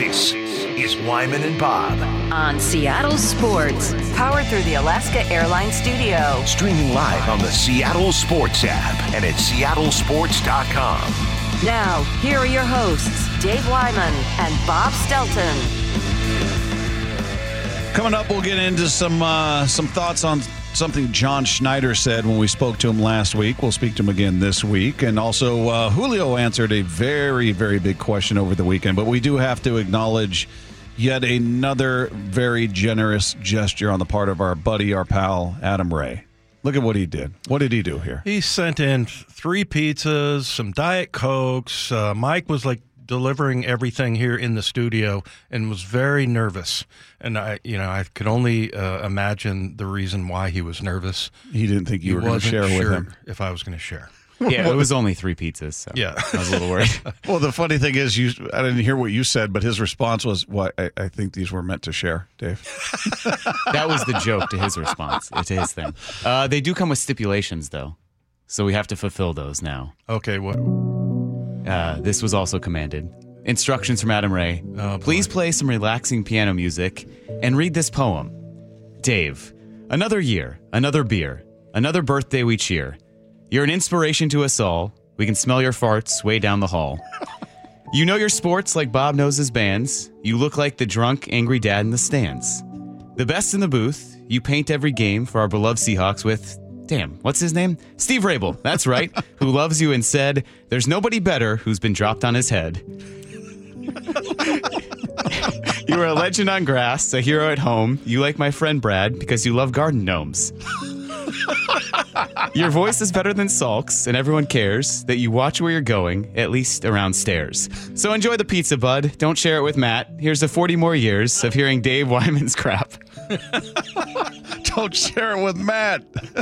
This is Wyman and Bob. On Seattle Sports, powered through the Alaska Airlines studio. Streaming live on the Seattle Sports app and at seattlesports.com. Now, here are your hosts, Dave Wyman and Bob Stelton. Coming up, we'll get into some thoughts on something John Schneider said when we spoke to him last week. We'll speak to him again this week. And also, Julio answered a very, very big question over the weekend. But we do have to acknowledge yet another very generous gesture on the part of our buddy, our pal, Adam Ray. Look at what he did. What did he do here? He sent in 3 pizzas, some Diet Cokes. Mike was delivering everything here in the studio and was very nervous. And I could only imagine the reason why he was nervous. He didn't think you were going to share with him. If I was going to share. Yeah, it was only 3 pizzas, so yeah. I was a little worried. Well, the funny thing is, I didn't hear what you said, but his response was, "Well, I think these were meant to share, Dave." That was the joke to his response, to his thing. They do come with stipulations, though, so we have to fulfill those now. Okay, what? This was also commanded. Instructions from Adam Ray. Oh, please play some relaxing piano music and read this poem. Dave, another year, another beer, another birthday we cheer. You're an inspiration to us all. We can smell your farts way down the hall. You know your sports like Bob knows his bands. You look like the drunk, angry dad in the stands. The best in the booth. You paint every game for our beloved Seahawks with, damn, what's his name? Steve Rabel, that's right, who loves you and said, there's nobody better who's been dropped on his head. You are a legend on grass, a hero at home. You like my friend Brad because you love garden gnomes. Your voice is better than Salk's, and everyone cares that you watch where you're going, at least around stairs. So enjoy the pizza, bud. Don't share it with Matt. Here's to 40 more years of hearing Dave Wyman's crap. Don't share it with Matt.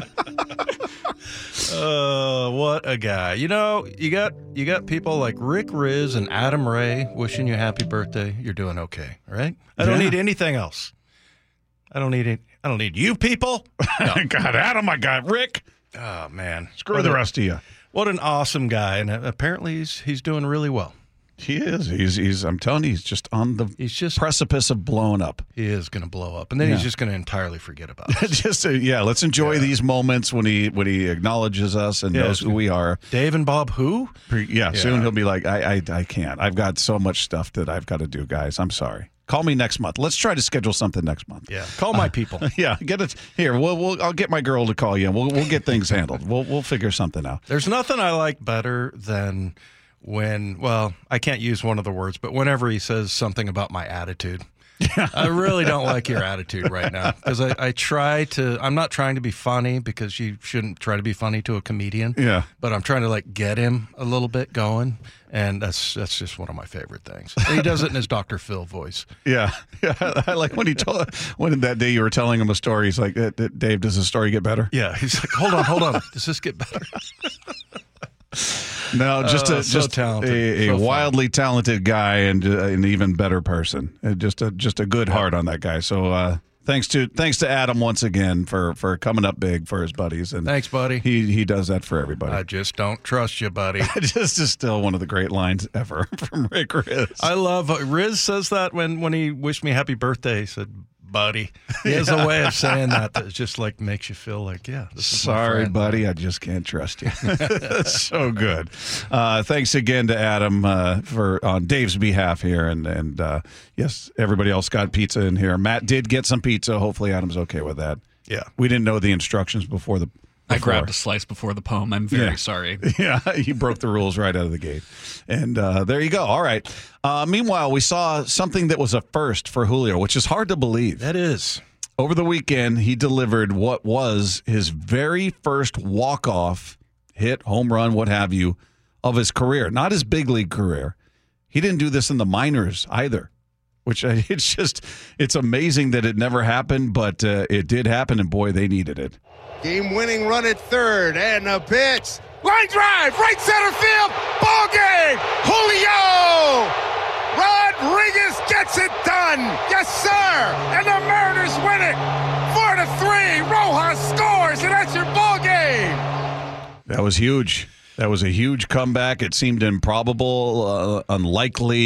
What a guy. You know, you got people like Rick Riz and Adam Ray wishing you happy birthday. You're doing okay, all right? I don't need anything else. I don't need you people. No. I got Adam, I got Rick. Oh, man. Screw the rest of you. What an awesome guy. And apparently he's doing really well. He is. He's I'm telling you, he's just on the precipice of blowing up. He is going to blow up. And then he's just going to entirely forget about it. Let's enjoy these moments when he acknowledges us and knows who we are. Dave and Bob who? Soon he'll be like, I can't. I've got so much stuff that I've got to do, guys. I'm sorry. Call me next month. Let's try to schedule something next month. Yeah, call my people. Yeah, get it here. I'll get my girl to call you. And we'll get things handled. We'll figure something out. There's nothing I like better than when, well, I can't use one of the words, but whenever he says something about my attitude. Yeah. I really don't like your attitude right now because I'm not trying to be funny because you shouldn't try to be funny to a comedian. Yeah. But I'm trying to get him a little bit going. And that's just one of my favorite things. He does it in his Dr. Phil voice. Yeah. I like when when that day you were telling him a story, he's like, Dave, does the story get better? Yeah. He's like, hold on. Does this get better? No, just talented. a wildly talented guy and an even better person. Just a good heart on that guy. So thanks to Adam once again for coming up big for his buddies. And thanks, buddy. He does that for everybody. I just don't trust you, buddy. This is still one of the great lines ever from Rick Riz. I love Riz says that when he wished me happy birthday. He said, buddy. He has a way of saying that just makes you feel like, this is sorry, buddy, I just can't trust you. That's so good. Thanks again to Adam for on Dave's behalf here, and yes, everybody else got pizza in here. Matt did get some pizza. Hopefully, Adam's okay with that. Yeah, we didn't know the instructions before the. I grabbed a slice before the poem. I'm very sorry. Yeah, you broke the rules right out of the gate. And there you go. All right. Meanwhile, we saw something that was a first for Julio, which is hard to believe. That is. Over the weekend, he delivered what was his very first walk-off hit, home run, what have you, of his career. Not his big league career. He didn't do this in the minors either, which it's amazing that it never happened, but it did happen, and boy, they needed it. Game-winning run at third, and a pitch. Line drive, right center field, ball game. Julio Rodriguez gets it done. Yes, sir. And the Mariners win it. 4-3. Rojas scores, and that's your ball game. That was huge. That was a huge comeback. It seemed improbable, unlikely,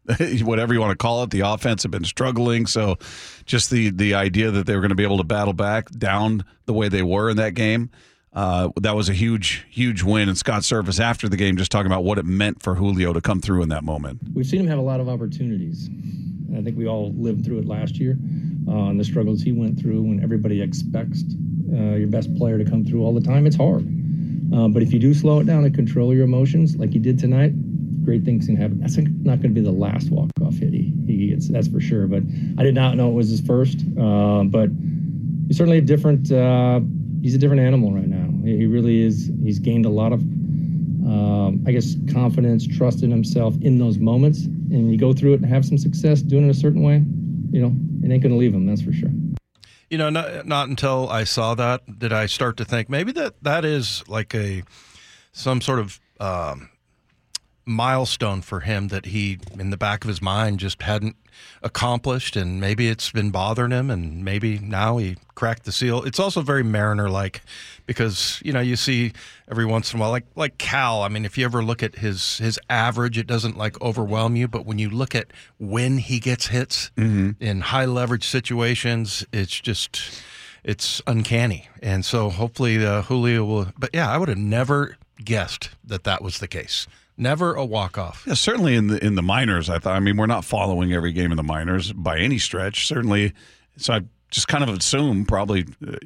whatever you want to call it. The offense had been struggling, so just the idea that they were going to be able to battle back down the way they were in that game, that was a huge win. And Scott Servais after the game just talking about what it meant for Julio to come through in that moment. We've seen him have a lot of opportunities. I think we all lived through it last year, and the struggles he went through when everybody expects your best player to come through all the time. It's hard. But if you do slow it down and control your emotions like you did tonight, great things can happen. That's not going to be the last walk-off hit he gets, that's for sure. But I did not know it was his first. But he's certainly he's a different animal right now. He really is. He's gained a lot of, confidence, trust in himself in those moments. And you go through it and have some success doing it a certain way, it ain't going to leave him, that's for sure. Not until I saw that did I start to think maybe that is like some sort of milestone for him that he, in the back of his mind, just hadn't accomplished, and maybe it's been bothering him, and maybe now he cracked the seal. It's also very Mariner-like because, you see every once in a while, like Cal, I mean, if you ever look at his average, it doesn't overwhelm you, but when you look at when he gets hits in high leverage situations, it's uncanny. And so hopefully Julio will, but yeah, I would have never guessed that was the case. Never a walk-off. Yeah, certainly in the minors, I thought. I mean, we're not following every game in the minors by any stretch. Certainly, so I just kind of assume probably,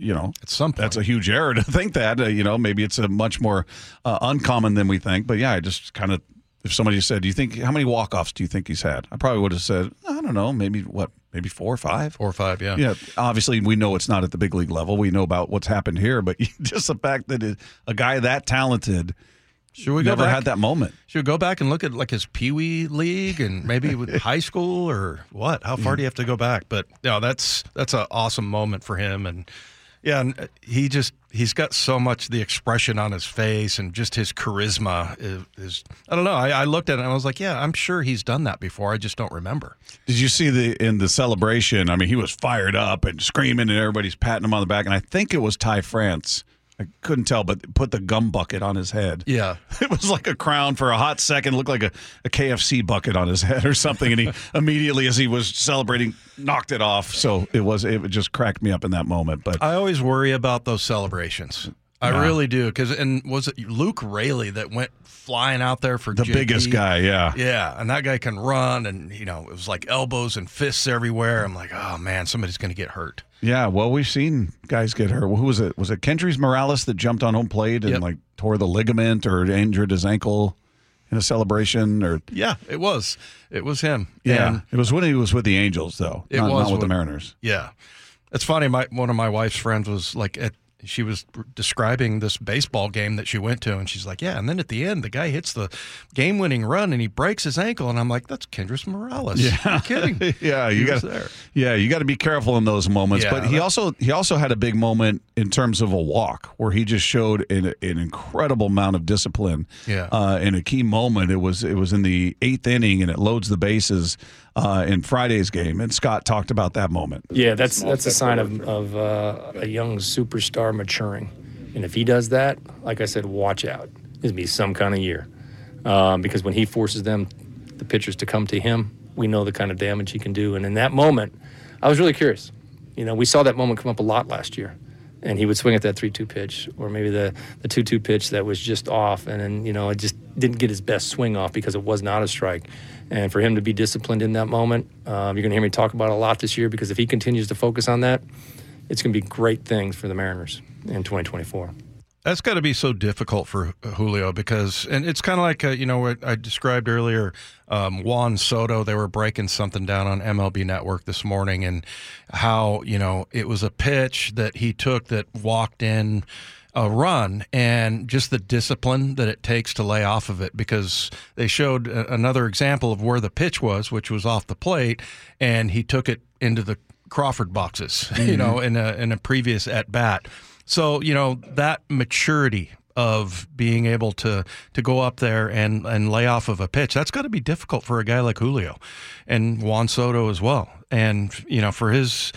at some point. That's a huge error to think that. Maybe it's a much more uncommon than we think. But yeah, I just kind of, if somebody said, how many walk-offs do you think he's had? I probably would have said, I don't know, maybe 4 or 5? 4 or 5, yeah. Yeah, obviously we know it's not at the big league level. We know about what's happened here, but just the fact that a guy that talented Should we never go back? had that moment. Should we go back and look at his Pee Wee league and maybe with high school or what? How far do you have to go back? But that's an awesome moment for him, and and he's got so much the expression on his face and just his charisma is I don't know. I looked at it and I was like, yeah, I'm sure he's done that before. I just don't remember. Did you see in the celebration? I mean, he was fired up and screaming, and everybody's patting him on the back, and I think it was Ty France. I couldn't tell, but put the gum bucket on his head. Yeah. It was like a crown for a hot second. It looked like a KFC bucket on his head or something. And he immediately, as he was celebrating, knocked it off. So it just cracked me up in that moment. But I always worry about those celebrations. I really do. And was it Luke Raley that went flying out there for the JP? biggest guy, yeah. Yeah, and that guy can run, and, it was like elbows and fists everywhere. I'm like, oh, man, somebody's going to get hurt. Yeah, well, we've seen guys get hurt. Who was it? Was it Kendrys Morales that jumped on home plate and tore the ligament or injured his ankle in a celebration? Or yeah, it was. It was him. Yeah, and it was when he was with the Angels, though. Not with the Mariners. Yeah, it's funny. One of my wife's friends was she was describing this baseball game that she went to, and she's like, yeah, and then at the end, the guy hits the game-winning run, and he breaks his ankle, and I'm like, that's Kendrys Morales. Yeah. You're kidding. Yeah, you got to be careful in those moments. Yeah, but he also had a big moment in terms of a walk where he just showed an incredible amount of discipline. Yeah. In a key moment, it was in the 8th inning, and it loads the bases in Friday's game, and Scott talked about that moment. Yeah, that's a sign of a young superstar maturing, and if he does that, like I said, watch out. It's gonna be some kind of year, because when he forces the pitchers to come to him, we know the kind of damage he can do. And in that moment, I was really curious. We saw that moment come up a lot last year, and he would swing at that 3-2 pitch, or maybe the 2-2 pitch that was just off, and then it just didn't get his best swing off because it was not a strike. And for him to be disciplined in that moment, you're going to hear me talk about it a lot this year, because if he continues to focus on that, it's going to be great things for the Mariners in 2024. That's got to be so difficult for Julio because, and it's kind of like, what I described earlier, Juan Soto, they were breaking something down on MLB Network this morning, and how, it was a pitch that he took that walked in a run, and just the discipline that it takes to lay off of it, because they showed another example of where the pitch was, which was off the plate, and he took it into the Crawford boxes, in a previous at bat. So, that maturity of being able to go up there and lay off of a pitch, that's got to be difficult for a guy like Julio and Juan Soto as well. And, for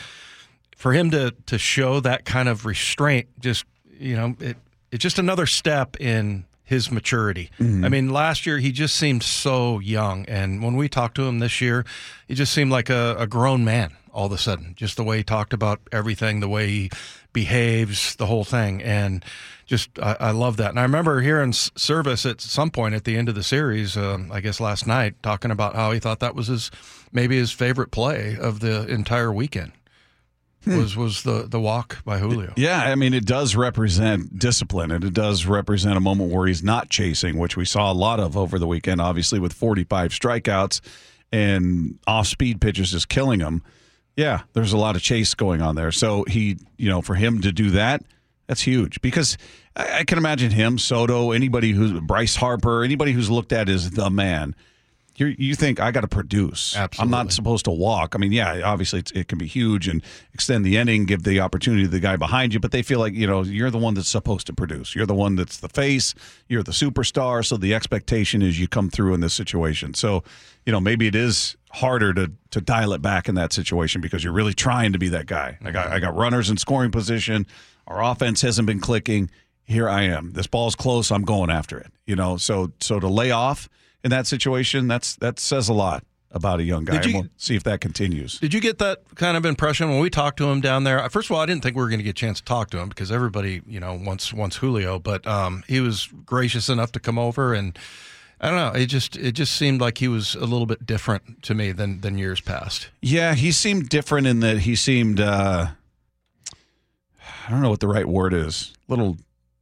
him to show that kind of restraint, just, it's just another step in his maturity. I mean, last year he just seemed so young, and when we talked to him this year, he just seemed like a grown man all of a sudden. Just the way he talked about everything, the way he behaves, the whole thing, and just I love that. And I remember hearing Service at some point at the end of the series, I guess last night, talking about how he thought that was maybe his favorite play of the entire weekend. Was the walk by Julio. Yeah, I mean, it does represent discipline, and it does represent a moment where he's not chasing, which we saw a lot of over the weekend, obviously, with 45 strikeouts and off-speed pitches just killing him. Yeah, there's a lot of chase going on there. So for him to do that, that's huge, because I can imagine him, Soto, Bryce Harper, anybody who's looked at as the man. You think, I got to produce. Absolutely. I'm not supposed to walk. I mean, yeah, obviously it can be huge and extend the inning, give the opportunity to the guy behind you, but they feel like, you're the one that's supposed to produce. You're the one that's the face. You're the superstar. So the expectation is you come through in this situation. So, maybe it is harder to dial it back in that situation because you're really trying to be that guy. I got runners in scoring position. Our offense hasn't been clicking. Here I am. This ball's close. I'm going after it. So to lay off in that situation, that says a lot about a young guy. And we'll see if that continues. Did you get that kind of impression when we talked to him down there? First of all, I didn't think we were going to get a chance to talk to him because everybody, wants Julio, but he was gracious enough to come over, and I don't know, it just seemed like he was a little bit different to me than years past. Yeah, he seemed different in that he seemed I don't know what the right word is. Little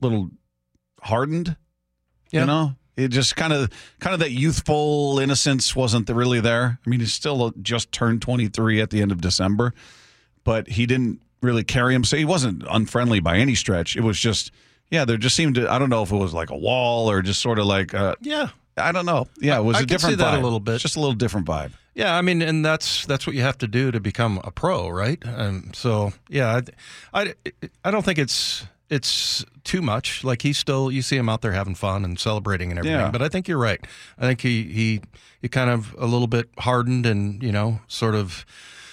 hardened. Yeah. It just kind of that youthful innocence wasn't really there. I mean, he's still just turned 23 at the end of December, but he didn't really carry him. So he wasn't unfriendly by any stretch. It was just, there just seemed to, I don't know if it was like a wall or just sort of like, I don't know. Yeah, it was a different vibe. I can see that a little bit. Just a little different vibe. Yeah, I mean, and that's what you have to do to become a pro, right? So, yeah, I don't think it's too much. Like you see him out there having fun and celebrating and everything. Yeah. But I think you're right. I think he kind of a little bit hardened and, sort of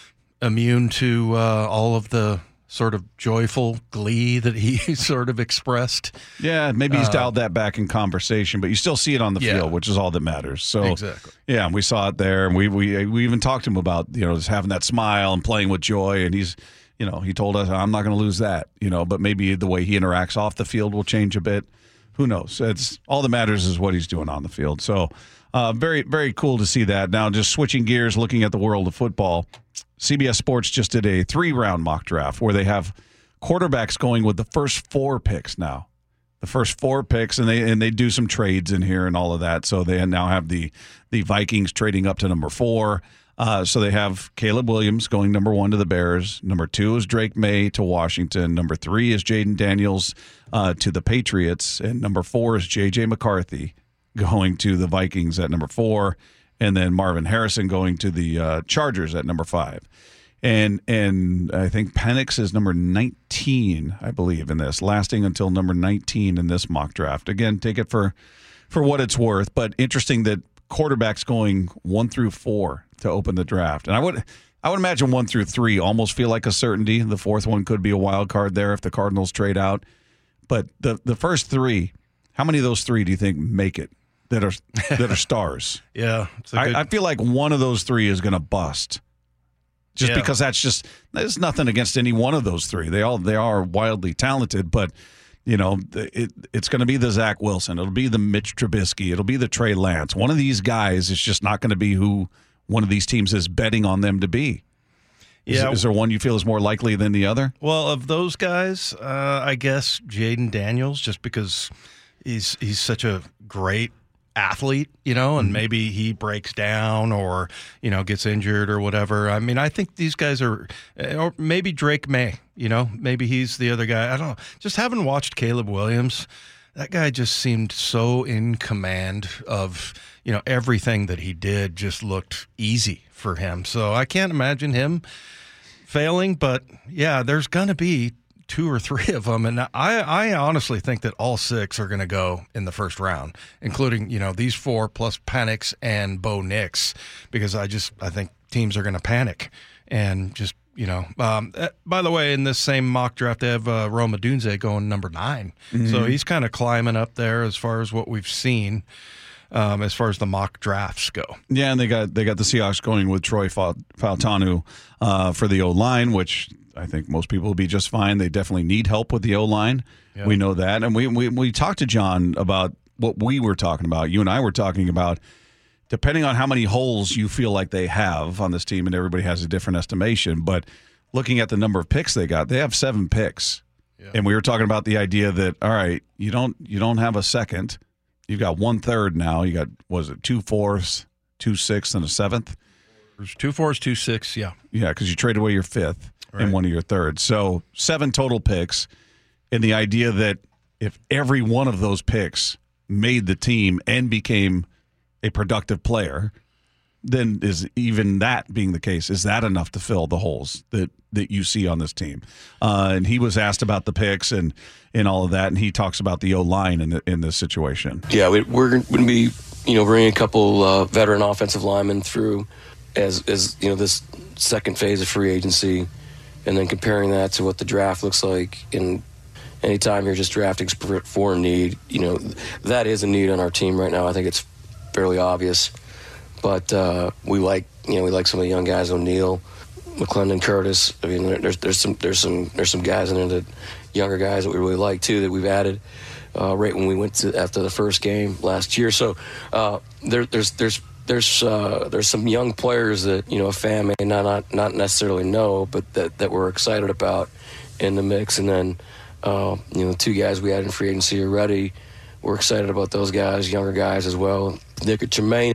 immune to all of the sort of joyful glee that he sort of expressed. Yeah, maybe he's dialed that back in conversation, but you still see it on the field, which is all that matters. So exactly. Yeah, we saw it there, and we even talked to him about, just having that smile and playing with joy, and he's he told us, I'm not going to lose that, but maybe the way he interacts off the field will change a bit. Who knows? It's all that matters is what he's doing on the field. So very, very cool to see that. Now, just switching gears, looking at the world of football, CBS Sports just did a 3-round mock draft where they have quarterbacks going with the first 4 picks now. The first 4 picks, and they do some trades in here and all of that. So they now have the Vikings trading up to number 4. So they have Caleb Williams going number 1 to the Bears. Number 2 is Drake May to Washington. Number 3 is Jaden Daniels to the Patriots. And number 4 is J.J. McCarthy going to the Vikings at number 4. And then Marvin Harrison going to the Chargers at number 5. And I think Penix is number 19, I believe, in this, lasting until number 19 in this mock draft. Again, take it for what it's worth. But interesting that quarterbacks going 1 through 4 to open the draft. And I would imagine 1 through 3 almost feel like a certainty. The 4th one could be a wild card there if the Cardinals trade out. But the first 3, how many of those 3 do you think make it that are stars? Yeah. I feel like one of those 3 is going to bust. Just because there's nothing against any one of those 3. They are wildly talented, but it's going to be the Zach Wilson. It'll be the Mitch Trubisky. It'll be the Trey Lance. One of these guys is just not going to be who one of these teams is betting on them to be. Is there one you feel is more likely than the other? Well, of those guys, I guess Jaden Daniels, just because he's such a great athlete, and maybe he breaks down or, gets injured or whatever. I mean, I think these guys are, or maybe Drake May, maybe he's the other guy. I don't know. Just having watched Caleb Williams, that guy just seemed so in command of, everything that he did just looked easy for him. So I can't imagine him failing, but yeah, there's going to be 2 or 3 of them. And I honestly think that all 6 are going to go in the first round, including, these 4 plus Penix and Bo Nix, because I think teams are going to panic and just, By the way, in this same mock draft, they have Rome Odunze going number 9. So he's kind of climbing up there as far as what we've seen. As far as the mock drafts go. Yeah, and they got the Seahawks going with Troy Fautanu for the O-line, which I think most people will be just fine. They definitely need help with the O-line. Yeah. We know that. And we talked to John about what we were talking about. You and I were talking about, depending on how many holes you feel like they have on this team, and everybody has a different estimation, but looking at the number of picks they got, they have 7 picks. Yeah. And we were talking about the idea that, all right, you don't have a second. You've got 1/3 now. You got, 2 4s, 2 6s, and a 7th? There's 2 4s, 2 6, yeah. Yeah, because you traded away your 5th and one of your 3rds. So 7 total picks. And the idea that if every one of those picks made the team and became a productive player, then is even that being the case, is that enough to fill the holes that you see on this team? And he was asked about the picks and all of that, and he talks about the O-line in this situation. Yeah, we're going to be, bringing a couple veteran offensive linemen through as this second phase of free agency, and then comparing that to what the draft looks like. And anytime you're just drafting for a need, that is a need on our team right now. I think it's fairly obvious. But we like some of the young guys, O'Neal, McClendon, Curtis. I mean, there's some guys in there, that younger guys that we really like too, that we've added right when we went to after the first game last year. So there's some young players that a fan may not necessarily know, but that we're excited about in the mix. And then 2 guys we had in free agency already. We're excited about those guys, younger guys as well. Nick and Tremaine.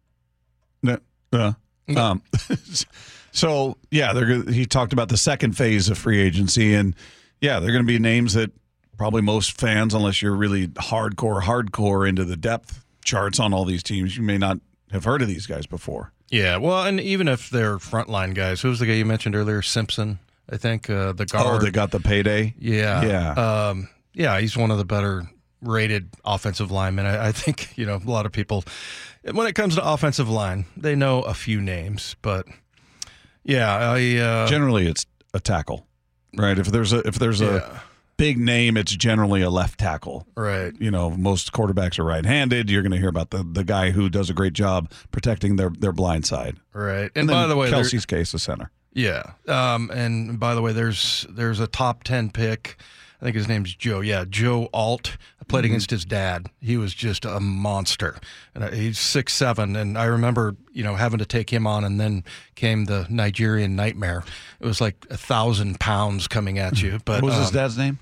So he talked about the second phase of free agency, and they're going to be names that probably most fans, unless you're really hardcore into the depth charts on all these teams, you may not have heard of these guys before. Yeah, well, and even if they're frontline guys, who was the guy you mentioned earlier, Simpson? I think the guard. Oh, they got the payday. Yeah. He's one of the better rated offensive linemen. I think a lot of people, when it comes to offensive line, they know a few names, but generally it's a tackle, right? If there's a big name, it's generally a left tackle, right? Most quarterbacks are right-handed. You're going to hear about the guy who does a great job protecting their blind side, right? And by the way, Kelsey's case, the center. Yeah, and by the way, there's a top 10 pick. I think his name's Joe. Yeah, Joe Alt. I played against his dad. He was just a monster. And he's 6'7", and I remember, having to take him on, and then came the Nigerian Nightmare. It was like 1,000 pounds coming at you. But what was his dad's name?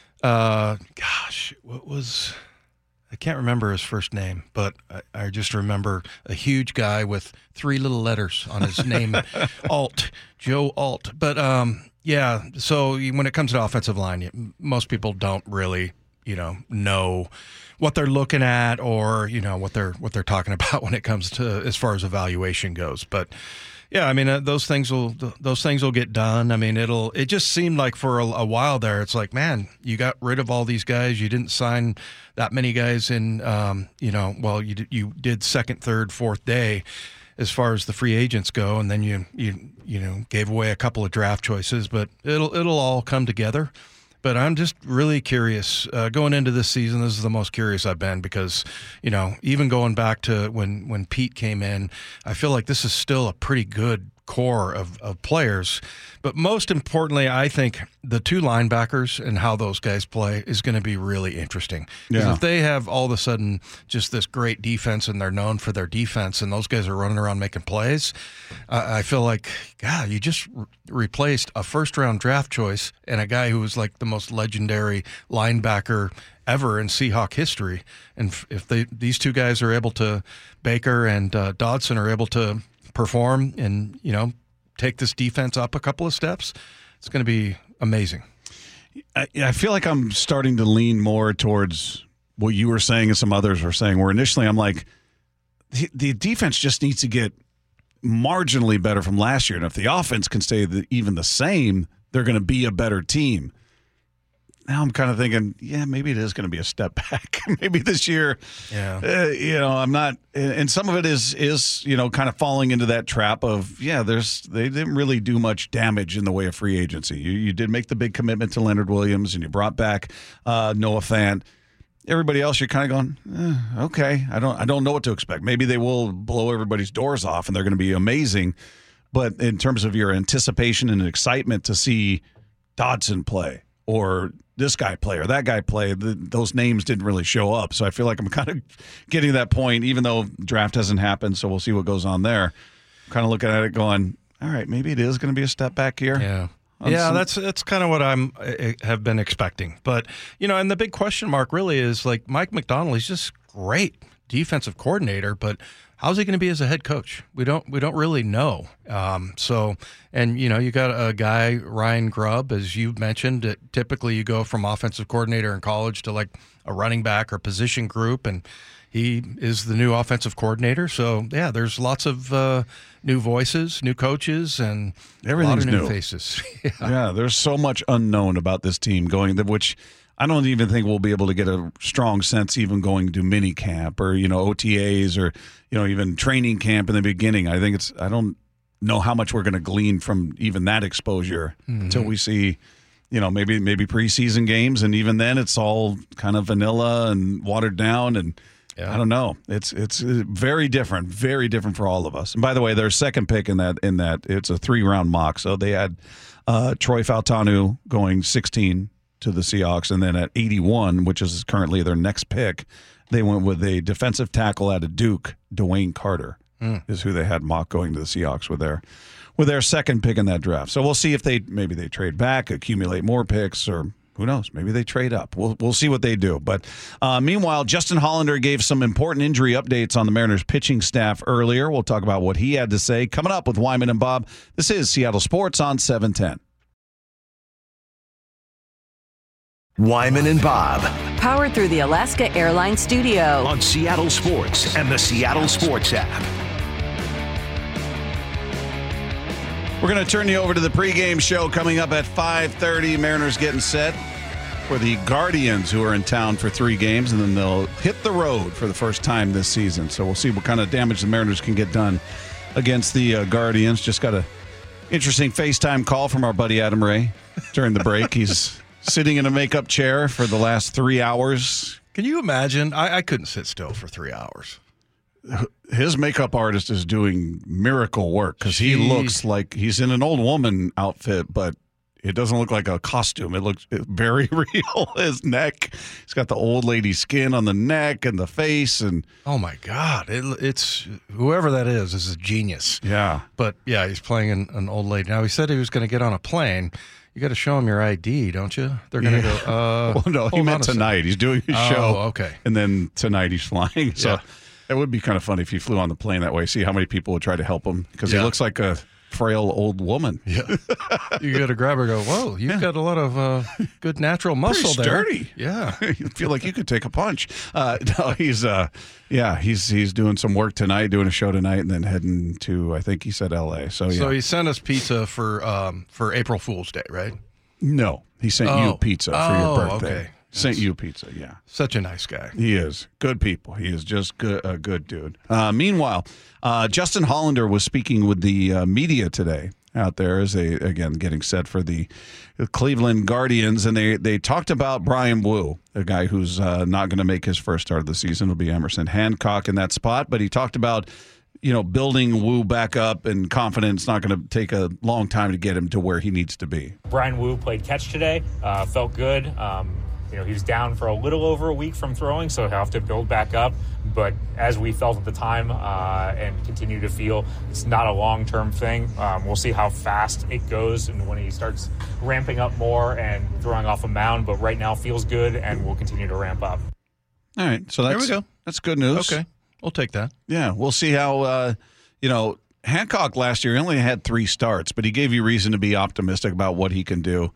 What was? I can't remember his first name, but I just remember a huge guy with 3 little letters on his name, Alt, Joe Alt. But so when it comes to offensive line, most people don't really, know what they're looking at or what they're talking about when it comes to as far as evaluation goes. But yeah, I mean those things will get done. I mean it just seemed like for a while there, it's like, man, you got rid of all these guys. You didn't sign that many guys in. You did second, third, fourth day as far as the free agents go, and then you gave away a couple of draft choices, but it'll all come together. But I'm just really curious going into this season. This is the most curious I've been because, even going back to when Pete came in, I feel like this is still a pretty good core of players. But most importantly, I think the 2 linebackers and how those guys play is going to be really interesting. Because if they have all of a sudden just this great defense and they're known for their defense and those guys are running around making plays, I feel like, God, you just replaced a first-round draft choice and a guy who was like the most legendary linebacker ever in Seahawk history. And if these 2 guys are able to, Baker and Dodson are able to perform and take this defense up a couple of steps, it's going to be amazing. I feel like I'm starting to lean more towards what you were saying and some others were saying, where initially I'm like, the defense just needs to get marginally better from last year, and if the offense can stay even the same, they're going to be a better team. now I'm kind of thinking, yeah, maybe it is going to be a step back. Maybe this year, I'm not. And some of it is kind of falling into that trap of, they didn't really do much damage in the way of free agency. You did make the big commitment to Leonard Williams, and you brought back Noah Fant. Everybody else, you're kind of going, okay, I don't know what to expect. Maybe they will blow everybody's doors off, and they're going to be amazing. But in terms of your anticipation and excitement to see Dodson play or this guy play or that guy play, those names didn't really show up. So I feel like I'm kind of getting to that point, even though draft hasn't happened, so we'll see what goes on there. I'm kind of looking at it going, all right, maybe it is going to be a step back here. Yeah. That's kind of what have been expecting. But, and the big question mark really is like Mike Macdonald, he's just great defensive coordinator, but how's he going to be as a head coach? We don't really know. You got a guy, Ryan Grubb, as you mentioned. Typically, you go from offensive coordinator in college to like a running back or position group, and he is the new offensive coordinator. So yeah, there's lots of new voices, new coaches, and everything's a lot of new new faces. Yeah, there's so much unknown about this team going, which I don't even think we'll be able to get a strong sense even going to mini camp or, OTAs or, even training camp in the beginning. I don't know how much we're going to glean from even that exposure until we see, maybe preseason games. And even then it's all kind of vanilla and watered down. And I don't know. It's very different for all of us. And by the way, their second pick in that it's a 3-round mock. So they had Troy Fautanu going 16 to the Seahawks, and then at 81, which is currently their next pick, they went with a defensive tackle out of Duke, Dwayne Carter, is who they had mock going to the Seahawks with their second pick in that draft. So we'll see if they trade back, accumulate more picks, or who knows, maybe they trade up. We'll see what they do. But meanwhile, Justin Hollander gave some important injury updates on the Mariners pitching staff earlier. We'll talk about what he had to say coming up with Wyman and Bob. This is Seattle Sports on 710. Wyman and Bob. Powered through the Alaska Airlines Studio. On Seattle Sports and the Seattle Sports app. We're going to turn you over to the pregame show coming up at 5:30. Mariners getting set for the Guardians, who are in town for 3 games, and then they'll hit the road for the first time this season. So we'll see what kind of damage the Mariners can get done against the Guardians. Just got an interesting FaceTime call from our buddy Adam Ray during the break. He's sitting in a makeup chair for the last 3 hours. Can you imagine? I couldn't sit still for 3 hours. His makeup artist is doing miracle work because he looks like he's in an old woman outfit, but it doesn't look like a costume. It looks very real. His neck, he's got the old lady skin on the neck and the face. And oh, my God. It's whoever that is a genius. Yeah. But, yeah, he's playing an old lady. Now, he said he was going to get on a plane. You got to show him your ID, don't you? They're going to go, well, no, he meant tonight. He's doing his show. Oh, okay. And then tonight he's flying. So it would be kind of funny if he flew on the plane that way, see how many people would try to help him because he looks like a frail old woman. Yeah. You got to grab her and go, whoa, you've got a lot of good natural muscle pretty there. Sturdy. Yeah. You feel like you could take a punch. No, he's doing some work tonight, doing a show tonight, and then heading to, I think he said L.A. So he sent us pizza for April Fool's Day, right? No, he sent you pizza for your birthday. Okay. Sent you pizza, yeah. Such a nice guy. He is. Good people. He is just a good dude. Meanwhile, Justin Hollander was speaking with the media today out there as they, again, getting set for the Cleveland Guardians, and they talked about Brian Wu, a guy who's not going to make his first start of the season. It'll be Emerson Hancock in that spot, but he talked about building Wu back up and confidence. Not going to take a long time to get him to where he needs to be. Brian Wu played catch today, felt good. He was down for a little over a week from throwing, so he'll have to build back up. But as we felt at the time and continue to feel, it's not a long-term thing. We'll see how fast it goes and when he starts ramping up more and throwing off a mound. But right now feels good, and we'll continue to ramp up. All right, so there we go. That's good news. Okay, we'll take that. Yeah, we'll see how, Hancock last year, he only had 3 starts, but he gave you reason to be optimistic about what he can do.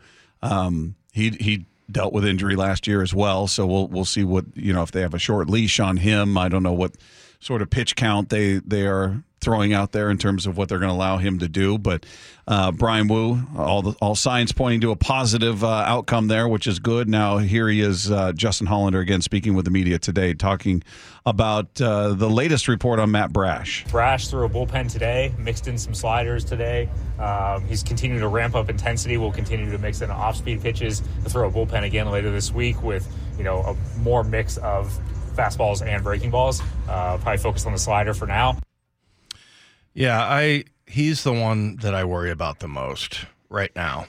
He dealt with injury last year as well, so we'll see what, if they have a short leash on him. I don't know what sort of pitch count they are throwing out there in terms of what they're going to allow him to do. But Bryan Woo, all signs pointing to a positive outcome there, which is good. Now here he is, Justin Hollander, again speaking with the media today, talking about the latest report on Matt Brash. Brash threw a bullpen today, mixed in some sliders today. He's continued to ramp up intensity. We'll continue to mix in off-speed pitches to throw a bullpen again later this week with, a more mix of fastballs and breaking balls. Probably focus on the slider for now. Yeah, he's the one that I worry about the most right now.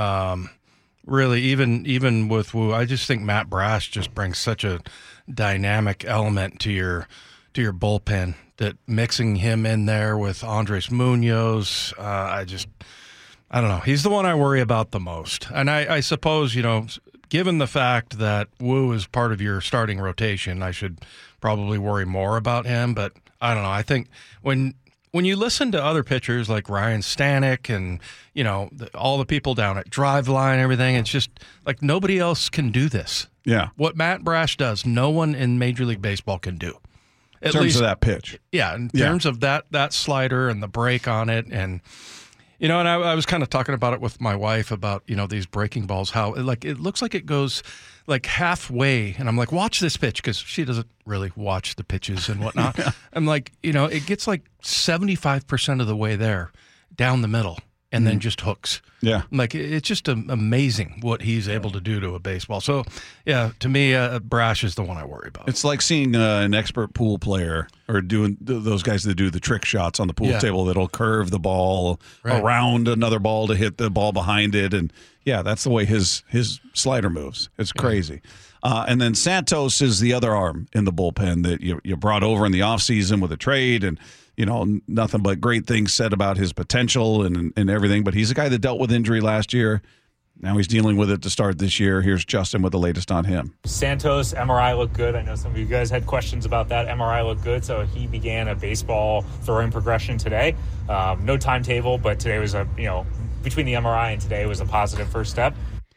Really, even with Woo, I just think Matt Brash just brings such a dynamic element to your bullpen that mixing him in there with Andres Munoz, I don't know. He's the one I worry about the most. And I suppose, given the fact that Woo is part of your starting rotation, I should probably worry more about him. But I don't know. I think when you listen to other pitchers like Ryan Stanek and, all the people down at Driveline and everything, it's just like nobody else can do this. Yeah. What Matt Brash does, no one in Major League Baseball can do. In terms of that pitch. Yeah, in terms of that slider and the break on it. And, and I was kind of talking about it with my wife about, these breaking balls, how it looks like it goes like halfway. And I'm like, watch this pitch, because she doesn't really watch the pitches and whatnot. I'm like, it gets like 75% of the way there down the middle and then just hooks. Yeah. Like, it's just amazing what he's able to do to a baseball. So, yeah, to me, Brash is the one I worry about. It's like seeing an expert pool player or doing those guys that do the trick shots on the pool table that'll curve the ball around another ball to hit the ball behind it. And, yeah, that's the way his slider moves. It's crazy. And then Santos is the other arm in the bullpen that you brought over in the offseason with a trade, and nothing but great things said about his potential and everything. But he's a guy that dealt with injury last year. Now he's dealing with it to start this year. Here's Justin with the latest on him. Santos, MRI looked good. I know some of you guys had questions about that. MRI looked good, so he began a baseball throwing progression today. No timetable, but today was between the MRI and today was a positive first step.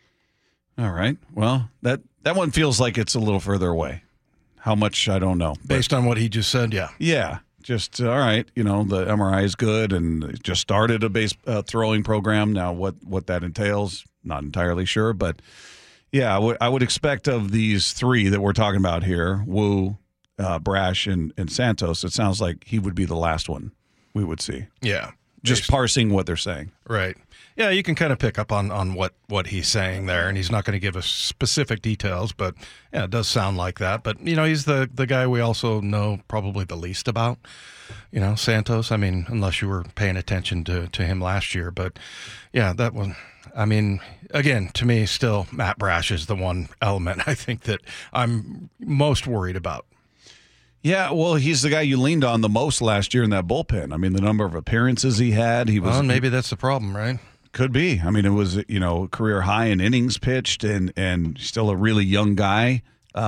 All right. Well, that one feels like it's a little further away. How much, I don't know. Based on what he just said, yeah. Yeah. Just, all right, the MRI is good, and just started a throwing program. Now, what that entails, not entirely sure. But, yeah, I would expect of these three that we're talking about here, Woo, Brash, and Santos, it sounds like he would be the last one we would see. Yeah. Just parsing what they're saying. Right. Yeah, you can kind of pick up on what he's saying there, and he's not going to give us specific details, but yeah, it does sound like that. But, he's the guy we also know probably the least about, Santos. I mean, unless you were paying attention to him last year. But, yeah, that one, I mean, again, to me, still, Matt Brash is the one element I think that I'm most worried about. Yeah, well, he's the guy you leaned on the most last year in that bullpen. I mean, the number of appearances he had. Well, maybe that's the problem, right? Could be. I mean, it was, career high in innings pitched and still a really young guy.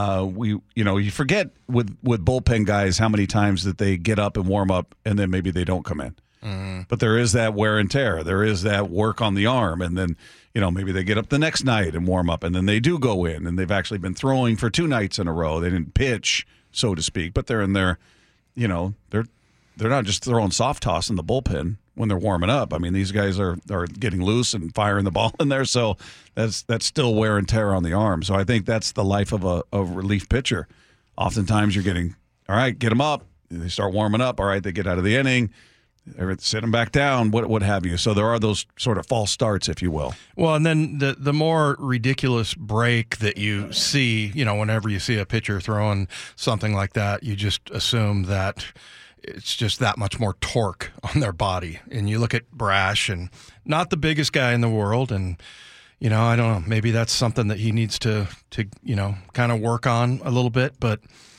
You forget with bullpen guys how many times that they get up and warm up and then maybe they don't come in. Mm-hmm. But there is that wear and tear. There is that work on the arm. And then, maybe they get up the next night and warm up and then they do go in and they've actually been throwing for 2 nights in a row. They didn't pitch, so to speak, but they're in there, they're not just throwing soft toss in the bullpen when they're warming up. I mean, these guys are getting loose and firing the ball in there, so that's still wear and tear on the arm. So I think that's the life of a relief pitcher. Oftentimes you're getting, all right, get them up. They start warming up. All right, they get out of the inning. Sit them back down, what have you. So there are those sort of false starts, if you will. Well, and then the more ridiculous break that you see, whenever you see a pitcher throwing something like that, you just assume that it's just that much more torque on their body. And you look at Brash, and not the biggest guy in the world, and I don't know, maybe that's something that he needs to kind of work on a little bit, but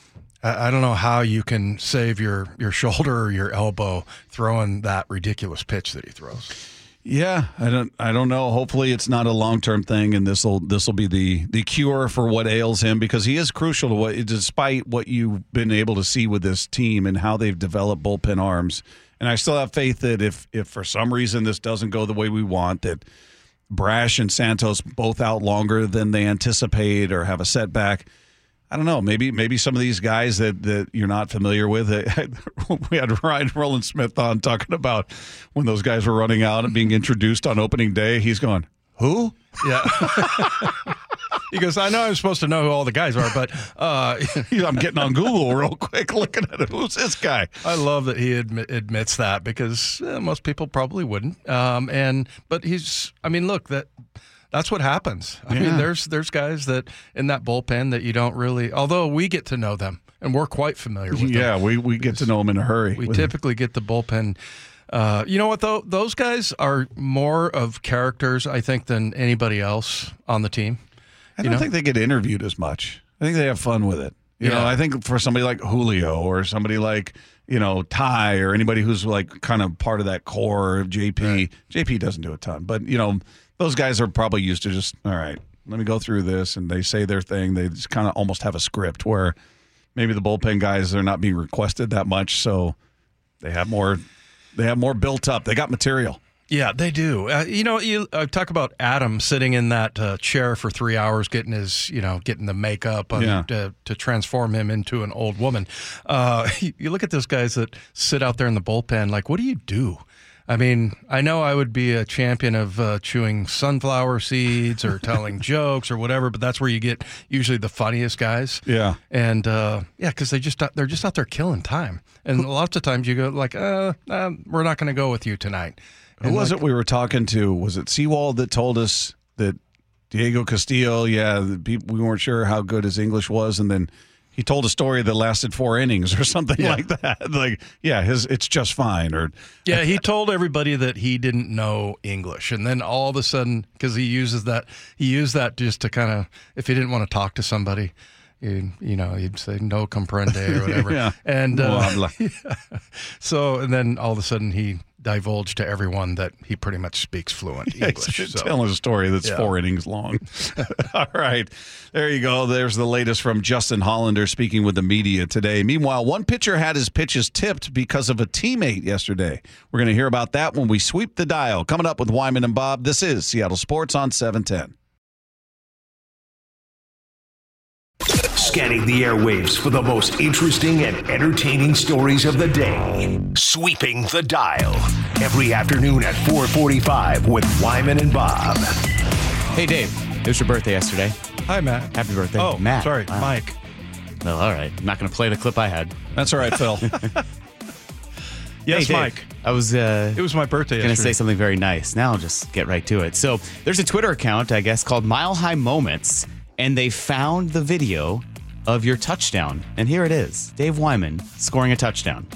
I don't know how you can save your shoulder or your elbow throwing that ridiculous pitch that he throws. Yeah, I don't know. Hopefully it's not a long-term thing, and this will be the cure for what ails him, because he is crucial to despite what you've been able to see with this team and how they've developed bullpen arms. And I still have faith that if for some reason this doesn't go the way we want, that Brash and Santos both out longer than they anticipate or have a setback, I don't know. Maybe some of these guys that you're not familiar with. We had Ryan Roland Smith on talking about when those guys were running out and being introduced on opening day. He's going, who? Yeah. He goes, I know I'm supposed to know who all the guys are, but I'm getting on Google real quick looking at it. Who's this guy? I love that he admits that because most people probably wouldn't. But look, that's what happens. I mean, there's guys that in that bullpen that you don't really, although we get to know them and we're quite familiar with them. Yeah, we get to know them in a hurry. We typically get the bullpen. You know what, though? Those guys are more of characters, I think, than anybody else on the team. I don't think they get interviewed as much. I think they have fun with it. You know, I think for somebody like Julio or somebody like, Ty or anybody who's like kind of part of that core of JP. Right. JP doesn't do a ton, but, those guys are probably used to just, all right, let me go through this, and they say their thing. They just kind of almost have a script where maybe the bullpen guys, they're not being requested that much, so they have more built up. They got material. Yeah, they do. You talk about Adam sitting in that chair for 3 hours, getting the makeup to transform him into an old woman. You look at those guys that sit out there in the bullpen, like, what do you do? I mean, I know I would be a champion of chewing sunflower seeds or telling jokes or whatever, but that's where you get usually the funniest guys. Yeah. And, because they're just out there killing time. And lots of times you go like, we're not going to go with you tonight. Who was it we were talking to? Was it Seawald that told us that Diego Castillo, we weren't sure how good his English was, and then he told a story that lasted 4 innings or something like that. Like, it's just fine. Or he told everybody that he didn't know English, and then all of a sudden, because he used that just to kind of, if he didn't want to talk to somebody, he'd say no comprende or whatever. And so, and then all of a sudden he divulged to everyone that he pretty much speaks fluent English. He's telling a story that's 4 innings long. All right. There you go. There's the latest from Justin Hollander speaking with the media today. Meanwhile, one pitcher had his pitches tipped because of a teammate yesterday. We're going to hear about that when we sweep the dial. Coming up with Wyman and Bob, this is Seattle Sports on 710. Scanning the airwaves for the most interesting and entertaining stories of the day. Sweeping the dial. Every afternoon at 4:45 with Wyman and Bob. Hey, Dave. It was your birthday yesterday. Hi, Matt. Happy birthday. Oh, Matt. Sorry, wow. Mike. Well, all right. I'm not going to play the clip I had. That's all right, Phil. Yes, hey, Mike. I was it was my birthday going to yesterday. say something very nice. Now I'll just get right to it. So there's a Twitter account, I guess, called Mile High Moments, and they found the video of your touchdown. And here it is. Dave Wyman scoring a touchdown.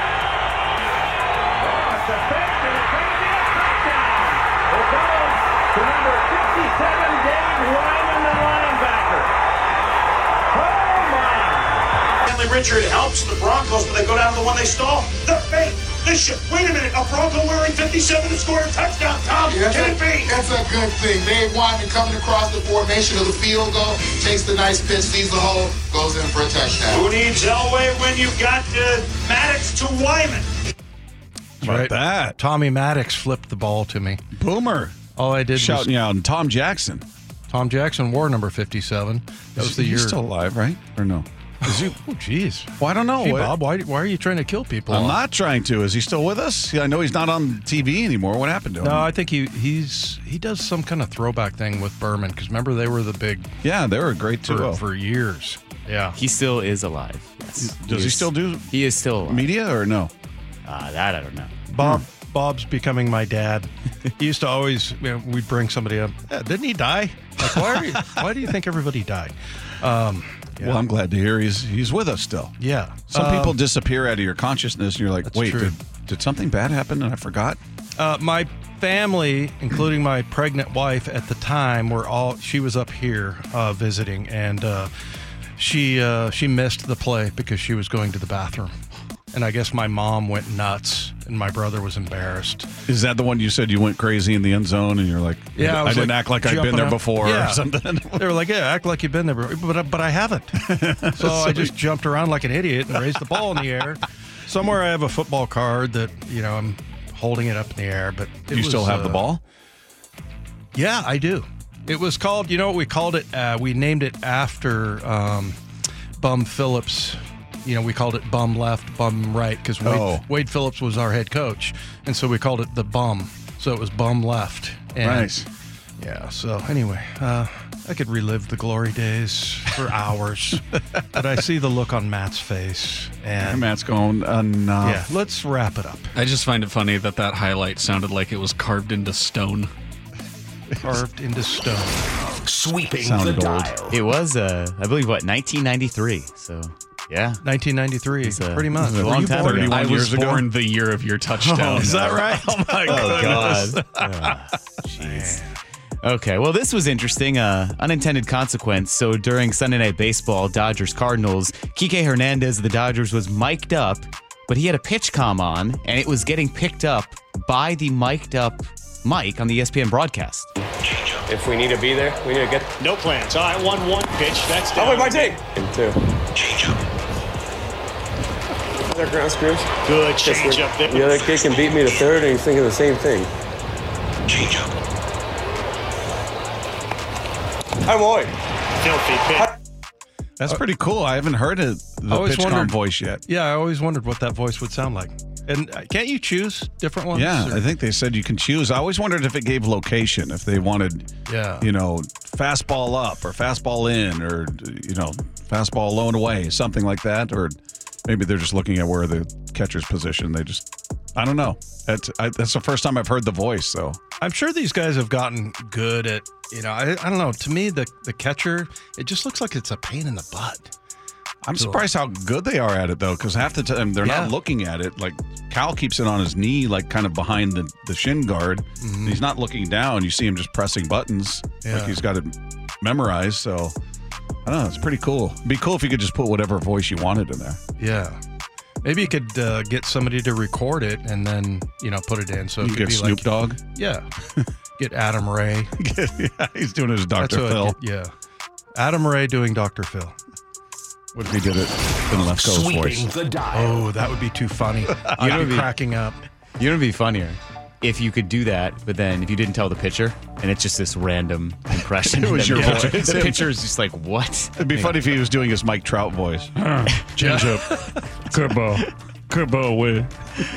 Richard helps the Broncos, but they go down to the one they stole. They're fake. This shit. Wait a minute. A Bronco wearing 57 to score a touchdown, Tom. Can it be? That's a good thing. Dave Wyman coming across the formation of the field goal, takes the nice pitch, sees the hole, goes in for a touchdown. Who needs Elway when you've got Maddox to Wyman? Right. That Tommy Maddox flipped the ball to me. Boomer. All I did shouting was out, and Tom Jackson. Tom Jackson wore number 57. That was the year. He's still alive, right? Or no? Is he? Oh, jeez. Well, I don't know. Gee, Bob, why are you trying to kill people? I'm not trying to. Is he still with us? I know he's not on TV anymore. What happened to him? No, I think he does some kind of throwback thing with Berman, because remember they were the big. Yeah, they were a great duo for years. Yeah, he still is alive. Yes. Does he still do? He is still alive. Media or no? That I don't know. Bob's becoming my dad. He used to always, we'd bring somebody up. Didn't he die? Like, why do you think everybody died? Yeah. Well, I'm glad to hear he's with us still. Yeah. Some people disappear out of your consciousness, and you're like, wait, did something bad happen and I forgot? My family, including my pregnant wife at the time, she was up here visiting, and she missed the play because she was going to the bathroom. And I guess my mom went nuts, and my brother was embarrassed. Is that the one you said you went crazy in the end zone, and you're like, yeah, I didn't act like I'd been there before or something? They were like, yeah, act like you've been there before, but I haven't. So I just jumped around like an idiot and raised the ball in the air. Somewhere I have a football card that, I'm holding it up in the air. But you still have the ball? Yeah, I do. It was called, what we called it? We named it after Bum Phillips. We called it bum left, bum right, because Wade Phillips was our head coach, and so we called it the bum. So it was bum left. And, nice. Yeah. So anyway, I could relive the glory days for hours, but I see the look on Matt's face, and Matt's going, enough. Yeah, let's wrap it up. I just find it funny that highlight sounded like it was carved into stone. Carved into stone. Sweeping Sounded the old. dial. It was, I believe, 1993. So, yeah. 1993, pretty much. A long time ago. I was born the year of your touchdown. Is that right? Oh, my goodness. God. Jeez. Okay, well, this was interesting. Unintended consequence. So during Sunday Night Baseball, Dodgers-Cardinals, Kike Hernandez of the Dodgers was mic'd up, but he had a pitch comm on, and it was getting picked up by the mic'd up mic on the ESPN broadcast. If we need to be there, we need to get... No plans. All right, 1-1 pitch. That's down. Oh, wait, my take. And 2. There, ground screws. Good change up there. The other kid can beat me to third, and he's thinking the same thing. Change up. I'm Lloyd. Filthy pitch. That's pretty cool. I haven't heard the pitch comm voice yet. Yeah, I always wondered what that voice would sound like. And can't you choose different ones? Yeah, I think they said you can choose. I always wondered if it gave location, if they wanted, fastball up or fastball in or, fastball low and away, something like that. Or maybe they're just looking at where the catcher's position. I don't know. That's the first time I've heard the voice. So I'm sure these guys have gotten good at, I don't know. To me, the catcher, it just looks like it's a pain in the butt. I'm surprised how good they are at it, though, because half the time they're not looking at it. Like, Cal keeps it on his knee, like kind of behind the shin guard. Mm-hmm. He's not looking down. You see him just pressing buttons. Like he's got it memorized. So, I don't know. It's pretty cool. It'd be cool if you could just put whatever voice you wanted in there. Yeah. Maybe you could get somebody to record it and then, put it in. So you it could get be Snoop Dogg? Yeah. Get Adam Ray. He's doing his Dr. Phil. Adam Ray doing Dr. Phil. What if he did it in the left coast voice? The dial. Oh, that would be too funny. I'd be cracking up. You know what would be funnier? If you could do that, but then if you didn't tell the pitcher, and it's just this random impression. It was your voice. The pitcher is just like, what? It'd be funny if he was doing his Mike Trout voice. Change up. Good ball. Good ball, win.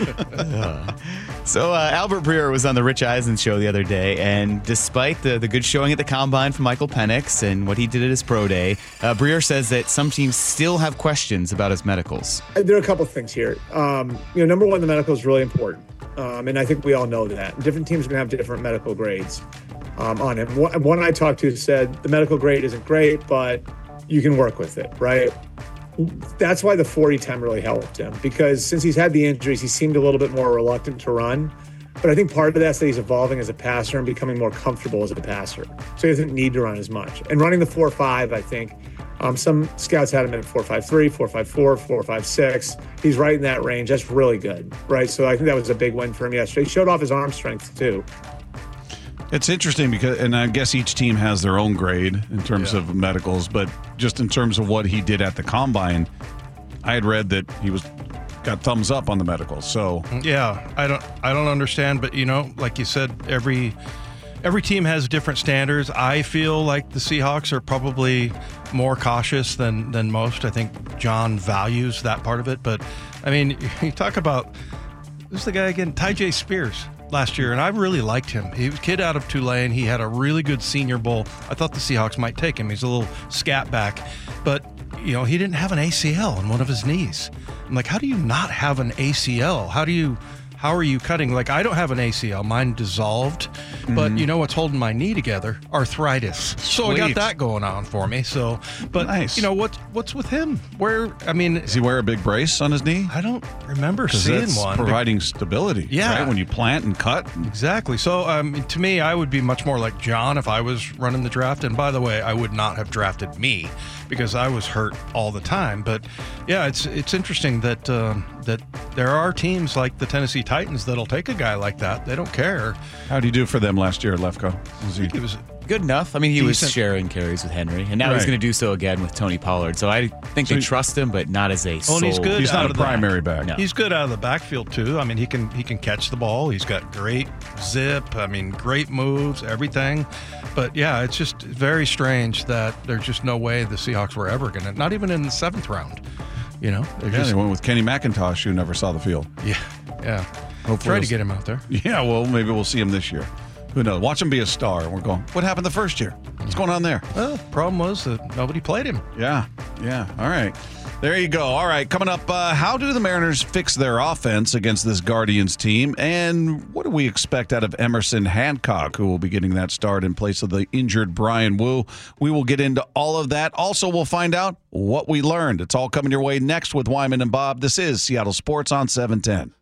So Albert Breer was on the Rich Eisen show the other day, and despite the good showing at the Combine from Michael Penix and what he did at his pro day, Breer says that some teams still have questions about his medicals. There are a couple things here. Number one, the medical is really important. And I think we all know that. Different teams are going to have different medical grades on him. One I talked to said the medical grade isn't great, but you can work with it, right? That's why the 40-10 really helped him, because since he's had the injuries, he seemed a little bit more reluctant to run. But I think part of that's that he's evolving as a passer and becoming more comfortable as a passer. So he doesn't need to run as much. And running the 4.5, I think, some scouts had him at 4.53, 4.54, 4.56. He's right in that range. That's really good, right? So I think that was a big win for him yesterday. He showed off his arm strength, too. It's interesting because, and I guess each team has their own grade in terms of medicals, but just in terms of what he did at the Combine, I had read that he got thumbs up on the medicals. So yeah, I don't understand, but like you said, every team has different standards. I feel like the Seahawks are probably more cautious than most. I think John values that part of it, but I mean, you talk about who's the guy again? Tyjae Spears. Last year, and I really liked him. He was a kid out of Tulane. He had a really good Senior Bowl. I thought the Seahawks might take him. He's a little scat back, but he didn't have an ACL in one of his knees. I'm like, how do you not have an ACL? How are you cutting? Like, I don't have an ACL. Mine dissolved. But you know what's holding my knee together? Arthritis. So I got that going on for me. So, but nice. What's with him? Does he wear a big brace on his knee? I don't remember seeing that's one. Providing stability. Yeah. Right? When you plant and cut. Exactly. So to me, I would be much more like John if I was running the draft. And by the way, I would not have drafted me because I was hurt all the time. But yeah, it's interesting that there are teams like the Tennessee Titans that'll take a guy like that. They don't care. How did he do for them last year, Lefko? He was good enough. I mean, he was decent. sharing carries with Henry, and now he's going to do so again with Tony Pollard. So I think they trust him, but not as a sole. He's good. He's not a primary back. No. He's good out of the backfield too. I mean, he can catch the ball. He's got great zip. I mean, great moves, everything. But yeah, it's just very strange that there's just no way the Seahawks were ever going to, not even in the 7th round. You know, They went with Kenny McIntosh, who never saw the field. Yeah. Hopefully Try to get him out there. Yeah, well, maybe we'll see him this year. Who knows? Watch him be a star. And we're going, what happened the first year? What's going on there? Well, problem was that nobody played him. Yeah. All right. There you go. All right. Coming up, how do the Mariners fix their offense against this Guardians team? And what do we expect out of Emerson Hancock, who will be getting that start in place of the injured Brian Wu? We will get into all of that. Also, we'll find out what we learned. It's all coming your way next with Wyman and Bob. This is Seattle Sports on 710.